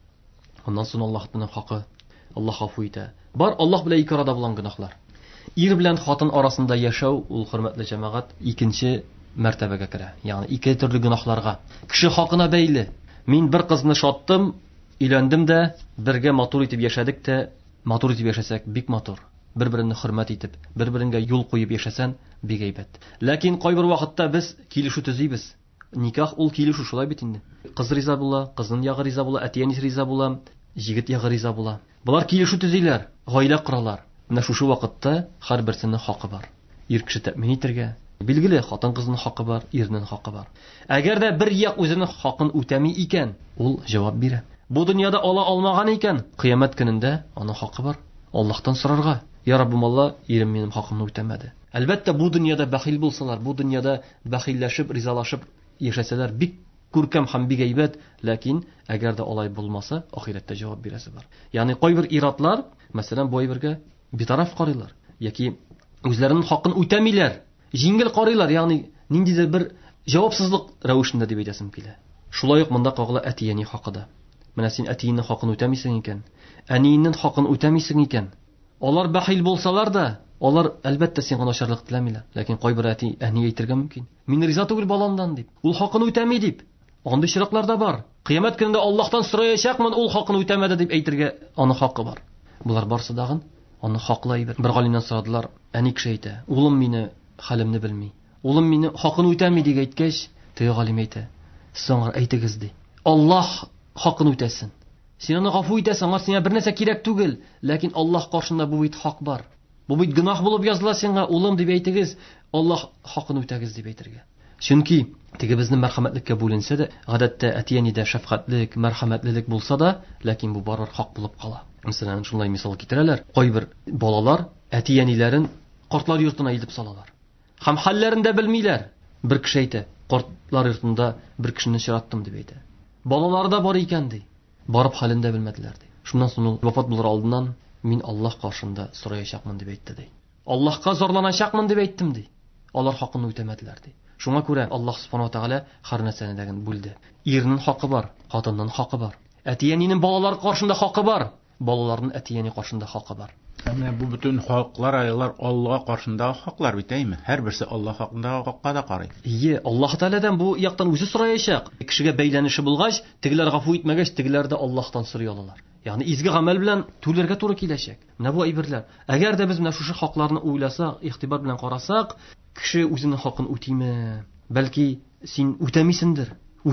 Ондан соң Аллаһның хакы, Аллаһ гафу итә. Бар Аллаһ белән ике арада булган гөнаһлар. Ир белән хатын арасында яшәү, ул хөрмәтле җәмәгать, икенче мәртәбәгә керә. Ягъни ике төрле гөнаһларга. Кеше хакына бәйле. Мин бер кызны шаттым, өйләндем дә, бергә матур итеп яшәдек тә, матур итеп яшәсәк бик матур. Бер-берне хөрмәт итеп, бер-береңгә юл куеп яшәсән, бик әйбәт. Ләкин кайбер вакытта без килешү төзибез. Никах ул килешү, шулай бит инде. Кыз риза була, кызның ягы риза була, әтияне риза була, җигет ягы риза була. Булар килешү төзиләр, гаилә коралар. Менә шушы вакытта һәрберсенең хакы бар. Ир кеше тәэмин итәргә. Билгеле, хатын-кызның хакы бар, ирнең хакы бар. Әгәр дә бер як үзенең хакын үтәми икән, ул җавап бирә. Бу дөньяда ала алмаган икән, кыямәт көнендә аның хакы бар. Аллаһтан сорарга. Я Раббым Алла, ирем минем хакымны үтәмәде. Әлбәттә, бу дөньяда бәхил булсалар, бу дөньяда бәхилләшеп, ризалашып яшәсәләр, бик күркәм һәм бик әйбәт, ләкин әгәр дә алай булмаса, ахирәттә җавап бирәсе бар. Ягъни кайбер иратлар, мәсәлән, бу әйбергә битараф карыйлар, яки үзләренең хакын үтәмиләр, җиңел карыйлар, ягъни ниндидер бер җавапсызлык рәвешендә дип әйтәсем килә. Шулай ук монда кагыла әтияне хакыда. Менә син әтиеңнең хакын үтәмисең икән, әниеңнең хакын үтәмисең икән. Алар бәхил булсалар да, алар әлбәттә сиңа начарлык теләмиләр. Ләкин кайбер әти әни әйтергә мөмкин. Мин риза түгел баламдан дип. Ул хакын үтәми дип. Андый чираклар да бар. Кыямәт көнендә Аллаһтан сораячакмын, ул хакын үтәмәде дип әйтергә аны хакы бар. Булар барсы дагын аны хаклай бер галимнән сорадылар. Әни кеше әйтә: "Улым мине хәлемне белми. Улым мине хакын үтәми" дип әйткәч, теге галим әйтә: "Соңгы әйтегез ди. Аллаһ хакын үтәсен. Син аны гафу итәсең, аңа сиңа бернәрсә кирәк түгел, ләкин Аллаһ каршында бу бит хак бар. Бу бит гөнаһ булып языла сиңа, улым" дип әйтегез, Аллаһ хакын үтәгез дип әйтергә. Чөнки теге безнең мәрхәмәтлеккә бүленсә дә, гадәттә әтиянидә шәфкатьлек, мәрхәмәтлелек булса да, ләкин бу барыр хак булып кала. Мәсәлән, шундай мисал китерәләр. Кайбер балалар әтияниләрен картлар йортына илтеп салалар. Һәм хәлләрен дә белмиләр. Бер кеше әйтә: "Картлар йортында бер кешене чираттым" дип әйтә. Балалары да бар икән ди. Барып хәлен дә белмәделәр ди. Шуннан соң ул вафат булыр алдыннан: "Мин Аллаһ каршында сораячакмын" дип әйтте ди. Аллаһка зарланачакмын дип әйттем ди. Алар хакын үтәмәделәр ди. Шуңа күрә Аллаһ Субхану ва Тааля һәр нәрсәне дәген бүлде. Ирнең хакы бар, хатынның хакы бар. Әтиянинең балалар каршында хакы бар, балаларның әтияне каршында хакы бар. Менә бу бөтен хаклар, аялар Аллаһ каршында хаклар бит, әйме? Һәрберсе Аллаһ хакында хакка да карый. Аллаһ Таалядан бу яктан үзе сораячак. Кешегә бәйләнеше булгач, тегеләр гафу итмәгәч, тегеләр дә Аллаһтан сорый алалар. Ягъни изге гамәл белән түләргә туры киләчәк. Менә бу әйберләр. Әгәр дә без менә шушы хакларны уйласак, игътибар белән карасак, кеше үзенең хакын үтиме? Бәлки син үтәмисеңдер.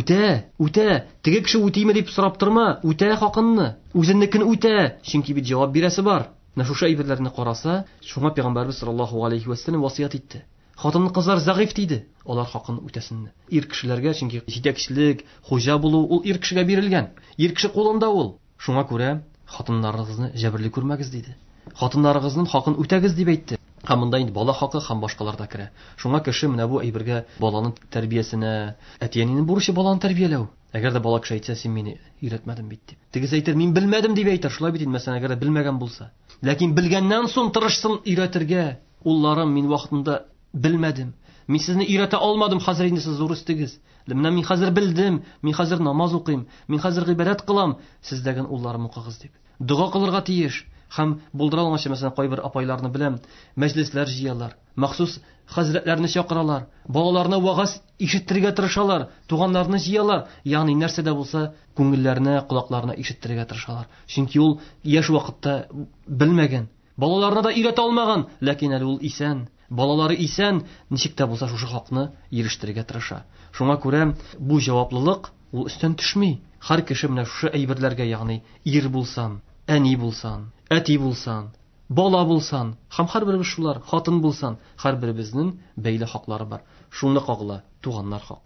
Үтә. Теге кеше үтиме дип сорап торма. Үтә хакынны. Үзеннекен үтә. Чөнки бит җавап бирәсе бар. Менә шушы әйберләрне караса, шуңа Пәйгамбәрбез саллаллаһу алейхи ва саллям васыят итте. Хатын кызлар зәгыйф диде. Алар хакын үтәсенне. Ир кешеләргә, чөнки җитәкчелек, хуҗа булу ул ир кешегә бирелгән. Ир кеше кулында ул. Шуңа күрә хатыннарыгызны җәберле күрмәгез диде. Хатыннарыгызның хакын үтәгез дип әйтте. Һәм монда инде бала хакы һәм башкалар да керә. Шуңа кеше менә бу әйбергә баланың тәрбиясенә, әтиянинең бурычы баланы тәрбияләү. Әгәр дә бала кеше әйтсә, син мине өйрәтмәдең бит дип. Тегез әйтер, мин белмәдем дип әйтер, шулай бит инде, мәсәлән, әгәр дә белмәгән булса. Ләкин белгәннән соң тырышсын өйрәтергә. Улларым, мин вакытында белмәдем. Мин сезне өйрәтә алмадым, хәзер инде сез зур истегез. Менә мин хәзер белдем, мин хәзер намаз укыйм, мин хәзер гыйбадәт кылам, сез дәгән улларым укыгыз дип. Дуга кылырга тиеш. Һәм булдыра алмакчы, мәсәлән, кайбер апайларны беләм, мәҗлесләр җыялар, махсус хәзрәтләрне чакыралар, балаларны вагаз ишеттерергә тырышалар, туганнарны җыялар, ягъни нәрсә дә булса, күңелләренә, кулакларына ишеттерергә тырышалар. Чөнки ул яшь вакытта белмәгән, балаларына да өйрәтә алмаган, ләкин әле ул исән, балалары исән, ничек тә булса шушы хакны ирештерергә тырыша. Шуңа күрә бу җаваплылык ул өстән төшми. Һәр кеше менә шушы әйберләргә, ягъни ир булсан, әни булсан, әти булсан, бала булсан, һәм һәрберебез шулар, хатын булсан, һәрберебезнең бәйле хаклары бар. Шуны кагыла туганнар хакы,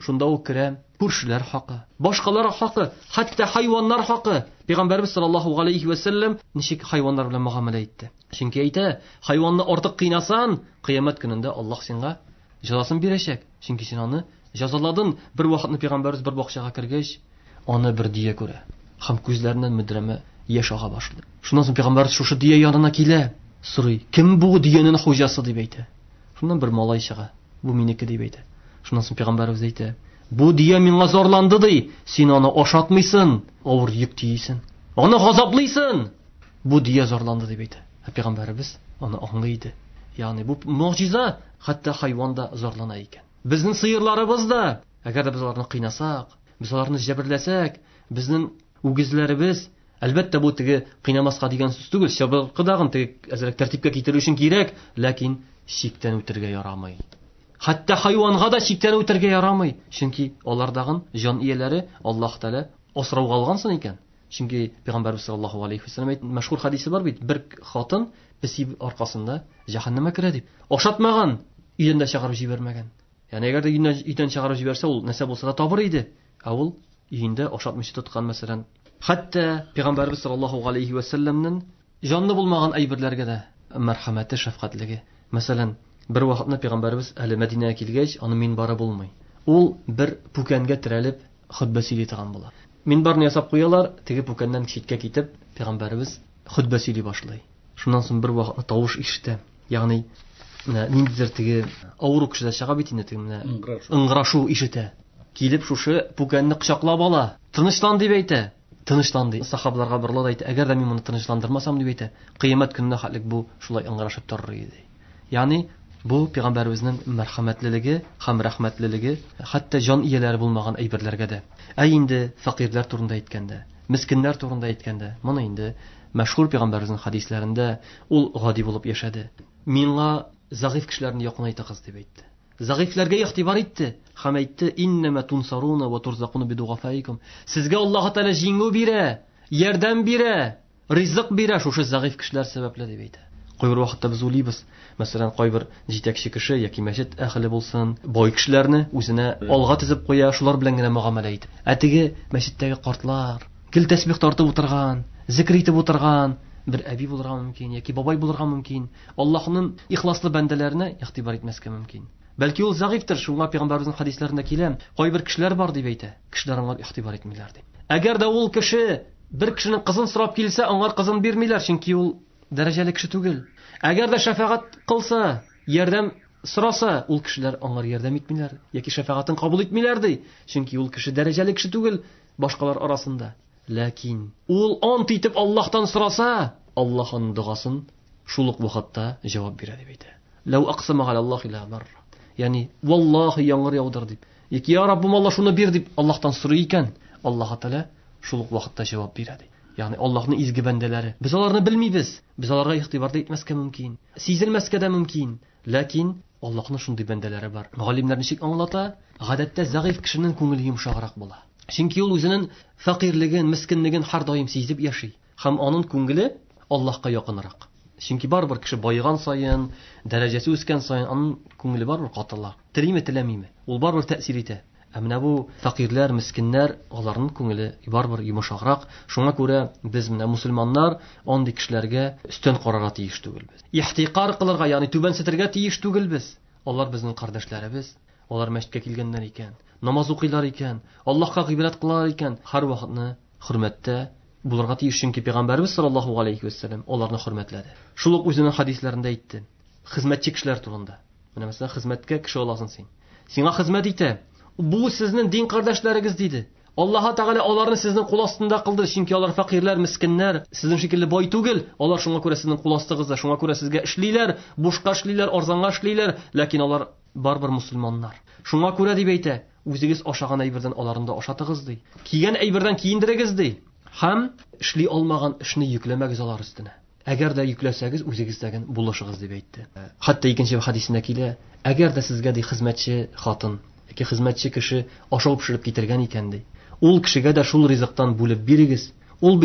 Шунда ул керә. Күршеләр хакы, башкалар хакы, хәтта хайваннар хакы. Пәйгамбәрбез саллаллаһу алейхи ва саллям ничек хайваннар белән муамилә итте? Чөнки әйтә, хайванны артык кыйнасаң, кыямәт көнендә Аллаһ сиңа җәзасын бирәчәк. Чөнки син аны җәзаладың. Бер вакытны Пәйгамбәрбез бер бакчага кергәч, аны бер дия күрә. Һәм күзләреннән мөдрәмә яшь ага башлады. Шуннан соң Пәйгамбәрбез шушы дия янына килә, сорый: "Кем бу диянең хуҗасы?" дип әйтә. Шуннан бер малай чыга. "Бу минеке" дип әйтә. Шуннан соң Пәйгамбәрбез әйтә: "Бу дия миңа зарланды ди. Син аны ашатмыйсың, авыр йөк тиесең. Аны газаплыйсың. Бу дия зарланды" дип әйтә. Пәйгамбәрбез аны аңлый иде. Ягъни бу муҗиза, хәтта хайванда зарлана икән. Безнең сыерларыбыз да, әгәр дә без аларны кыйнасак, без аларны җәберләсәк, безнең үгезләребез, әлбәттә бу теге кыйнамаска дигән сүз түгел, шабыркыдагын теге әзрәк тәртипкә китерү өчен кирәк, ләкин шиктән үтәргә ярамый. Хәтта хайванга да шиктән үтәргә ярамый, чөнки алардагы җан ияләре Аллаһ Тәала асрауга алгансын икән. Чөнки Пәйгамбәрбез саллаллаһу алейхи ва саллям мәшһүр хадисе бар бит, бер хатын песи аркасында җәһәннәмгә керә дип. Ашатмаган, өйдән дә чыгарып җибәрмәгән. Ягъни әгәр дә өйдән чыгарып җибәрсә, ул нәрсә булса да табыр иде. Ә ул өендә ашатмыйча тоткан мәсәлән. Хәтта Пәйгамбәрбез саллаллаһу алейхи ва саллямның җанны булмаган әйберләргә дә мәрхәмәте, шәфкатьлеге. Мәсәлән, бер вакытны Пәйгамбәрбез әле Мәдинәгә килгәч, аны минбары булмый. Ул бер пүкәнгә терәлеп хутбә сөйли торган була. Минбарны ясап куялар, теге пүкәннән читкә китеп, Пәйгамбәрбез хутбә сөйли башлый. Шуннан соң бер вакытны тавыш ишетә. Ягъни менә ниндидер теге авыру кешедә чыга бит инде, теге менә ыңгырашу ишетә. Килеп шушы пүкәнне кочаклап ала. Тынычлан дип әйтә. Тынычлан ди. Сахабаларга берләр әйтә, әгәр дә мин моны тынычландырмасам дип әйтә, кыямәт көнендә хәтлек бу шулай ыңгырашып торыр иде. Ягъни бу Пәйгамбәрбезнең мәрхәмәтлелеге һәм рәхмәтлелеге, хәтта җан ияләре булмаган әйберләргә дә. Ә инде фәкыйрьләр турында әйткәндә, мискиннәр турында әйткәндә, моны инде мәшһүр Пәйгамбәрбезнең хадисләрендә ул гади булып яшәде. Миңа зәгыйф кешеләрне якынайтыгыз дип әйтте. Зәгыйфләргә игътибар итте һәм әйтте: "Иннама тунсаруна ва турзакуна бидугафаикум." Сезгә Аллаһ Тәала җиңү бирә, ярдәм бирә, ризык бирә шушы зәгыйф кешеләр сәбәпле дип әйтә. Кайбер вакытта без уйлыйбыз, мәсәлән, кайбер җитәкче кеше яки мәчет әһле булсын, бай кешеләрне үзенә алга тезеп куя, шулар белән генә муамилә итә. Ә теге мәчеттәге картлар, кил тәсбих тартып утырган, зикр итеп утырган бер әби булырга мөмкин, яки бабай булырга мөмкин. Аллаһның ихласлы бәндәләренә игътибар итмәскә мөмкин. Бәлки ул зәгыйфтер, шуңа Пәйгамбәрбезнең хадисләрендә килә. Кайбер кешеләр бар дип әйтә. Кешеләр аңар игътибар итмиләр дип. Әгәр дә ул кеше бер кешенең кызын сорап килсә, аңар кызын бирмиләр, чөнки ул дәрәҗәле кеше түгел. Әгәр дә шәфаәт кылса, ярдәм сораса, ул кешеләр аңар ярдәм итмиләр, яки шәфаәтен кабул итмиләр ди, чөнки ул кеше дәрәҗәле кеше түгел башкалар арасында. Ләкин ул ант итеп Аллаһтан сораса, Аллаһ аның дугасын шул ук вакытта җавап бирә дип әйтә. Лау aqsama ала Аллаһ ила бар. Ягъни валлаһи яңгыр яудыр дип. Яки я Раббым, Аллаһ шуны бир дип Аллаһтан сорый икән, Аллаһ Тәала шул ук вакытта җавап бирә ди. Ягъни Аллаһның изге бәндәләре. Без аларны белмибез. Без аларга игътибар итмәскә мөмкин, сизелмәскә дә мөмкин. Ләкин Аллаһның шундый бәндәләре бар. Галимнәр ничек аңлата? Гадәттә зәгыйф кешенең күңеле йомшаграк була. Чөнки ул үзенең фәкыйрлеген, мискинлеген һәр даим сизеп яши. Һәм аның күңеле Аллаһка якынрак. Чөнки барбер кеше байыган саен, дәрәҗәсе үскән саен, аның күңеле барбер катыла. Телиме, теләмиме? Ул барбер тәэсир итә. Ә менә бу фәкыйрләр, мискиннәр, аларның күңеле барбер йомшаграк. Шуңа күрә без менә мусульманнар андый кешеләргә өстен карарга тиеш түгелбез. Ихтиқар кылырга, ягъни түбәнсетергә тиеш түгелбез. Алар безнең кардәшләребез. Алар мәчеткә килгәннәр икән, намаз укыйлар икән, Аллаһка гыйбадәт кылалар икән, һәр вакытны хөрмәттә булырга тиеш, чөнки Пәйгамбәрбез саллаллаһу алейхи ва саллям аларны хөрмәтләде. Шул ук үзенең хадисләрендә әйтте. Хезмәтче кешеләр турында. Менә мәсәлән, хезмәткә кеше аласың син. Сиңа хезмәт итә. Бу сезнең дин кардәшләрегез диде. Аллаһ Тәгалә аларны сезнең кул астында кылды, чөнки алар фәкыйрләр, мискиннәр, сезнең шикелле бай түгел. Алар шуңа күрә сезнең кул астыгызда, шуңа күрә сезгә эшлиләр, бушка эшлиләр, арзанга эшлиләр, ләкин алар барбер мусульманнар. Шуңа күрә дип әйтә, үзегез ашаган әйбердән аларны да ашатыгыз ди. Кигән әйбердән киендерегез ди. Һәм эшли алмаган эшне йөкләмәгез алар өстенә. Әгәр дә йөкләсәгез, үзегездәген булышыгыз дип әйтте. Хәтта икенче хадисендә килә, әгәр дә сезгә ди хезмәтче хатын яки хезмәтче кеше ашау пешереп китергән икән ди, ул кешегә дә шул ризыктан бүлеп бирегез. Ул бит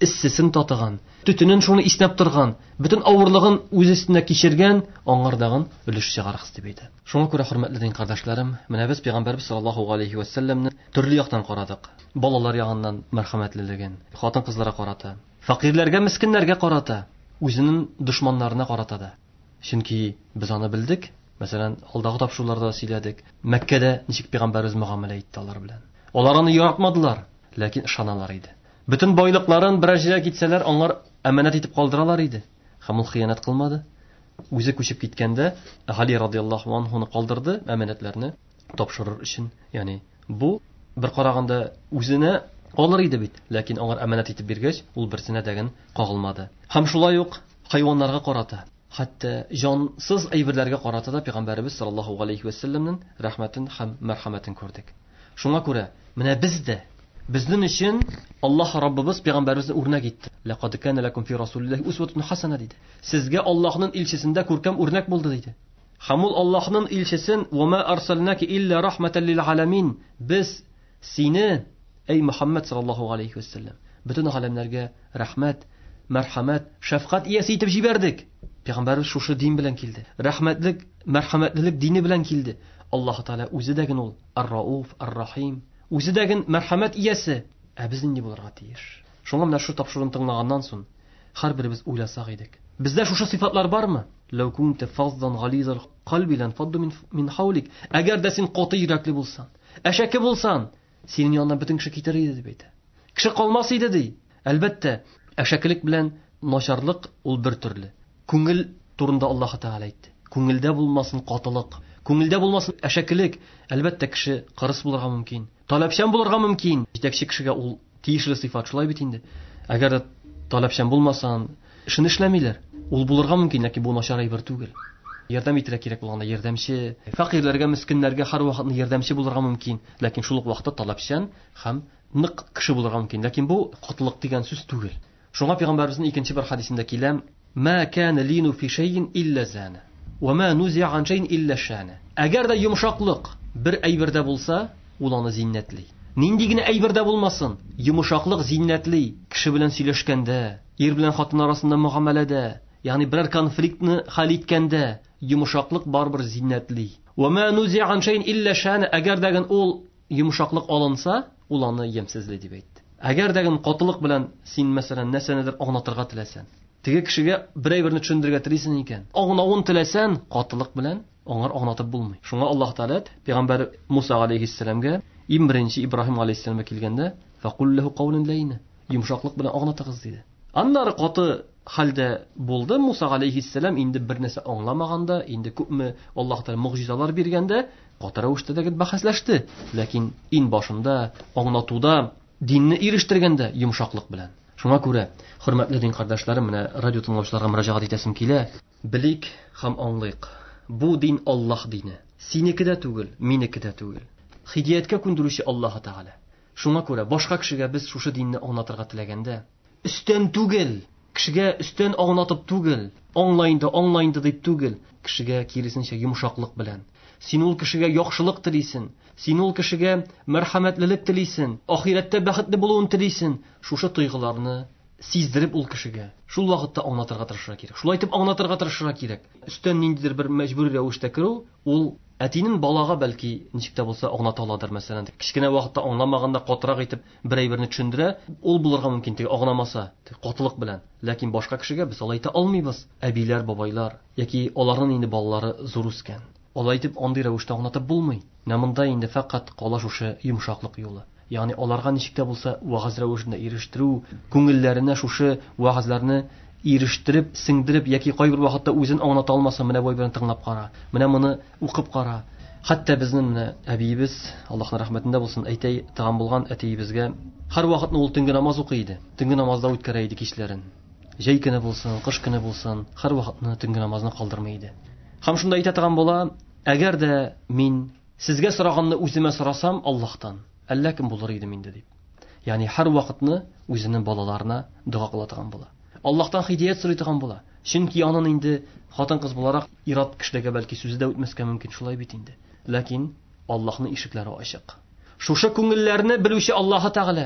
иссесен татыган, төтенен шуны иснәп торган, бөтен авырлыгын үз өстенә кичергән аңгардагын өлеш чыгарыгыз дип әйтә. Шуңа күрә, хөрмәтле дин кардәшләрем, менә без Пәйгамбәрбез саллаллаһу алейхи ва сәлләмне төрле яктан карадык. Балалар ягыннан мәрхәмәтлелеген, хатын-кызларга карата, факирләргә, мискиннәргә карата, үзенең дошманнарына карата да. Чөнки без аны белдек. Мәсәлән, алдагы тапшыруларда сөйләдек. Мәккәдә ничек Пәйгамбәрбез мөгамәлә итте алар белән. Алар аны яратмадылар, ләкин ышаналар иде. Бөтен байлыкларын берәр җиргә китсәләр, аңар әманәт итеп калдыралар иде. Һәм ул хыянат кылмады. Үзе күчеп киткәндә, Али радиллаһу анһуны калдырды әманәтләрне тапшырыр өчен. Ягъни бу бер караганда үзенә алыр иде бит, ләкин аңар әманәт итеп биргәч, ул берсенә дәген кагылмады. Һәм шулай ук хайваннарга карата, хәтта җансыз әйберләргә карата да Пәйгамбәрбез саллаллаһу алейхи ва сәлләмнең рәхмәтен һәм мәрхәмәтен күрдек. Шуңа күрә, менә бездә безнең өчен Аллаһ Раббыбыз Пәйгамбәрбезне үрнәк итте. Лaqad kana lakum fi rasulillahi uswatun hasana диде. Сезгә Аллаһның илчесендә күркәм үрнәк булды диде. Һәм ул Аллаһның илчесен "Ва ма арсалнаки илля рахматан лил аламин", без сине, эй Мөхәммәд саллаллаһу алейхи ва сәлләм, бөтен галәмнәргә рәхмәт, мәрхәмәт, шәфкать иясе итеп җибәрдек. Пәйгамбәрбез шушы дин белән килде. Рәхмәтлек, мәрхәмәтлелек дине белән килде. Аллаһ Таала үзе дәген ул Ар-Рауф, Ар-Рахим, үзе дәген мәрхәмәт иясе. Без нинди булырга тиеш? Шуңа менә шу тапшыруны тыңлаганнан соң һәрберебез уйласак идек. Бездә шушы сыйфатлар бармы? Лау кунта фаздан гализал калби лан фадду мин хавлик. Әгәр дә син каты йөрәкле булсаң, әшәке булсаң, синең янына бөтен кеше китер иде дип әйтә. Кеше калмас иде ди. Әлбәттә, әшәкелек белән начарлык ул бер төрле. Күңел турында Аллаһ Таала әйтте. Күңелдә булмасын катылык, күңелдә булмасын әшәкелек. Әлбәттә, кеше кырыс булырга мөмкин, таләпчән булырга мөмкин. Җитәкче кешегә ул тиешле сыйфат шулай бит инде. Әгәр дә таләпчән булмасаң, эшен эшләмиләр. Ул булырга мөмкин, ләкин бу начар әйбер түгел. Ярдәм итәргә кирәк булганда ярдәмче, фәкыйрләргә, мискиннәргә һәр вакыт ярдәмче булырга мөмкин, ләкин шул ук вакытта таләпчән һәм нык кеше булырга мөмкин. Ләкин бу катылык дигән сүз түгел. Шуңа Пәйгамбәрбезнең икенче бер хадисендә килә: "Ма кана лину фи шайин илля зана, ва ма нузи'a ан шайин илля шана." Әгәр дә йомшаклык бер әйбердә булса, ул аны зиннәтли. Нинди генә әйбердә булмасын, йомшаклык зиннәтли. Кеше белән сөйләшкәндә, ир белән хатын арасында мөгамәләдә, ягъни берәр конфликтны хәл иткәндә, йомшаклык барбер зиннәтли. Ва ма нузи'a ан шайин илля шана. Әгәр дәген ул йомшаклык алынса, ул аны ямсызлый дип әйтте. Әгәр дәген катылык белән син мәсәлән нәрсәнедер аңлатырга теләсәң, теге кешегә бер әйберне төшендерергә телисең икән, аңлавын теләсәң, катылык белән аңар аңлатып булмый. Шуңа Аллаһ Таала Пәйгамбәр Муса алейхиссәламгә, беренче Ибраһим алейхиссәламгә килгәндә, "Фақул лаху каулан лайна", йомшаклык белән аңлатыгыз диде. Аннары каты хәлдә булды. Муса алейхиссәлам инде бер нәрсә аңламаганда, инде күпме Аллаһ Таала мөгъҗизалар биргәндә, каты рәвештә дә бәхәсләште. Ләкин ин башында, аңлатуда, динне ирештергәндә йомшаклык белән. Шуңа күрә, хөрмәтле дин кардәшләрем, менә радио тыңлаучыларга мөрәҗәгать итәсем килә. Белик һәм аңлыйк. Бу дин Аллаһ дине. Синеке дә түгел, минеке дә түгел. Хидаяткә күндерүче Аллаһ Таала. Шуңа күрә башка кешегә без шушы динне аңлатырга теләгәндә, өстән түгел, кешегә өстән аңлатып түгел, аңлайынды дип түгел, кешегә киресенчә йомшаклык белән. Син ул кешегә яхшылык телисең, син ул кешегә мәрхәмәтлелек телисең, ахирәттә бәхетле булуын телисең. Шушы тойгыларны сиздереп ул кешегә шул вакытта аңлатырга тырышырга кирәк. Шулай итеп аңлатырга тырышырга кирәк. Өстән ниндидер бер мәҗбүри рәвештә керү, ул әтинең балага бәлки ничек тә булса аңлата аладыр. Мәсәлән, кичкенә вакытта аңламаганда катырак итеп бер әйберне төшендерә, ул булырга мөмкин, теге аңламаса, катылык белән. Ләкин башка кешегә без алай итә алмыйбыз. Әбиләр, бабайлар яки аларның инде балалары зур үскән. Алай итеп андый рәвештә аңлатып булмый. Монда инде фақат кала шушы йомшаклык юлы. Ягъни аларга ничек тә булса вагыз рәвешендә ирештерү, күңелләренә шушы вагызларны ирештереп, сеңдереп яки кайбер вакытта үзен аңлата алмаса, менә бай белән тыңлап кара, менә моны укып кара. Хәтта безнең әбиебез, Аллаһның рәхмәтендә булсын, әйтә тагын булган әтиебезгә һәр вакытны ул төнге намаз укый иде. Төнге намазда үткәрә иде кичләрен. Җәй көне булсын, кыш көне булсын, һәр вакытны төнге намазны калдырмый иде. Һәм шунда әйтә тагын була, әгәр дә мин сезгә сораганны үземә сорасам Аллаһтан, әллә кем булыр иде миндә дип. Ягъни һәр вакытны үзенең балаларына дуга кыла торган була. Аллаһтан хидаят сорый торган була. Чөнки аның инде хатын-кыз буларак ират кешегә бәлки сүзе дә үтмәскә мөмкин, шулай бит инде. Ләкин Аллаһның ишекләре ачык. Шушы күңелләрне белүче Аллаһ Тәгалә,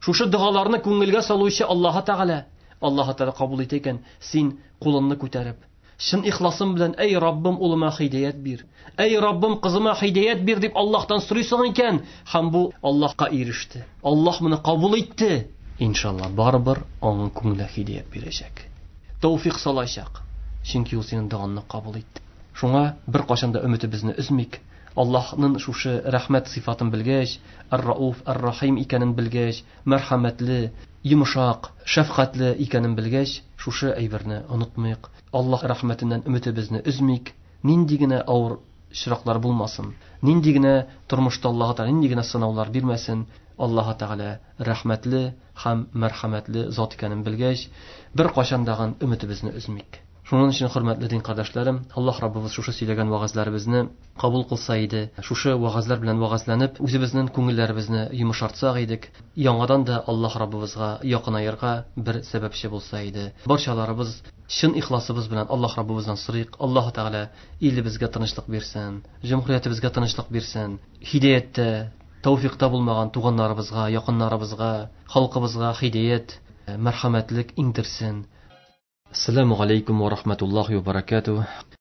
Шушы дуаларны күңелгә салучы Аллаһ Тәгалә кабул итә икән, син кулыңны күтәреп, шын ихласым белән, эй Раббым, улыма хидаят бир, эй Раббым, кызыма хидаят бир дип Аллаһтан сорыйсың икән, һәм бу Аллаһка иреште. Аллаһ моны кабул итте. Иншалла, барыбер аның күңелгә хидаят бирәчәк. Тәүфик салачак. Чөнки ул синең дуаңны кабул итте. Шуңа бер кашанда өметебезне өзмик. Аллаһның шушы рәхмәт сыйфатын белгәч, Ар-Рауф, Ар-Рахим икәнен белгәч, мәрхәмәтле, йомшак, шәфкатьле икәнен белгәч, шушы әйберне онытмыйк. Аллаһ рәхмәтеннән өметебезне үзмик. Нинди генә авыр чираклар булмасын, нинди генә тормышта Аллаһ Тәгалә нинди генә сынаулар бирмәсен, Аллаһ Тәгалә рәхмәтле һәм мәрхәмәтле зат икәнен белгәч, бер кашандагы өметебезне үзмик. Шуның өчен, хөрмәтле дин кардәшләрем, Аллаһ Раббыбыз шушы сөйләгән вагызларыбызны кабул кылса иде, шушы вагызлар белән вагызланып, үзебезнең күңелләребезне йомшартсак идек, яңадан да Аллаһ Раббыбызга якынаерга бер сәбәпче булса иде. Барчаларыбыз чын ихласыбыз белән Аллаһ Раббыбыздан сорыйк. Аллаһ Тәгалә илебезгә тынычлык бирсен, җәмгыятебезгә тынычлык бирсен, хидаятта, тәүфикта булмаган туганнарыбызга, якыннарыбызга, халкыбызга хидаят, мәрхәмәтлек иңдерсен. Ассаламу алейкум ва рахматуллахи ва баракатух.